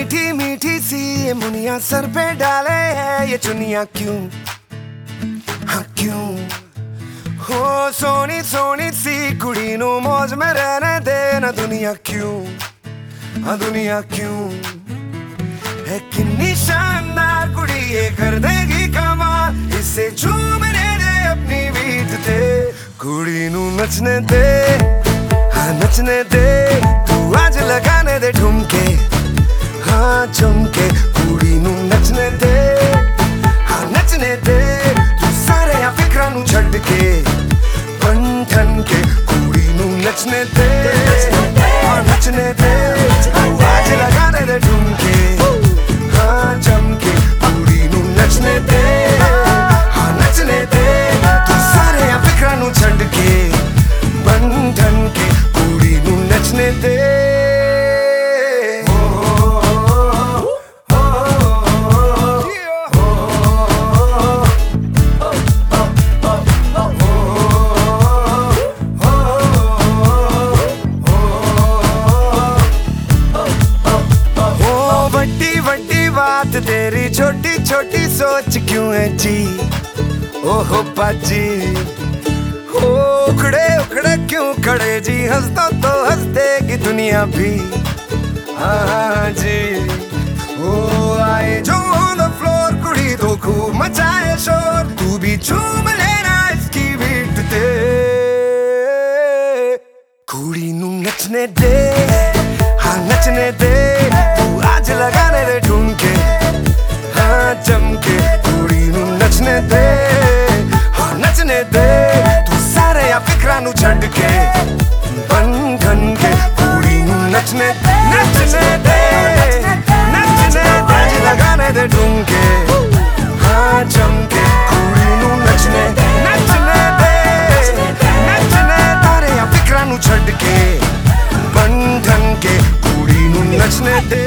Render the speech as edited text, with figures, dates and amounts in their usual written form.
मीठी मीठी सी ये मुनिया सर पे डाले है ये चुनिया क्यों, हाँ क्यों। हो सोनी सोनी सी कुड़ी नु मौज में रहने दे ना दुनिया क्यों, हाँ दुनिया क्यों। है कितनी शानदार कुड़ी ये कर देगी कमाल, इसे झूमने दे अपनी बीट ते। कुड़ी नु नचने दे, हाँ नचने दे, तू आज लगाने दे ठुमके, हाँ झुमके। कुड़ी नु नचने दे, हाँ नचने दे, तू सारे या फिक्रा नु छड़ के बन ठन के। कुड़ी नु नचने दे, हाँ नचने दे, तू आज लगाने दे ठुमके, हाँ झुमके। कुड़ी नु नचने दे, हाँ नचने दे, तू सारे या फिक्रा नु छड़ के बन ठन के। कुड़ी नु नचने दे। बात तेरी छोटी छोटी सोच क्यों है जी, ओहो बाजी। हो उखड़े उखड़े क्यों खड़े जी, हंस तो हंस देगी दुनिया भी, हाँ जी। ओ आए जो ऑन द फ्लोर कुड़ी तो खूब मचाए शोर, तू भी झूम लेना इसकी बीट ते। कुड़ी नु नचने दे, हाँ नचने दे, तू आज लगाने दे ठुमके, हाँ जमके। कुड़ी नु नचने दे, हाँ नचने दे, तू सारे या फिक्रा नु छड़ के बन ठन के। कुड़ी नु नचने दे, नचने दे, नचने दे, आज लगाने दे ठुमके, हाँ जमके। कुड़ी नु नचने दे, नचने दे, नचने दे, या फिक्रा नु छड़ के बन ठन के। कुड़ी नु नचने दे।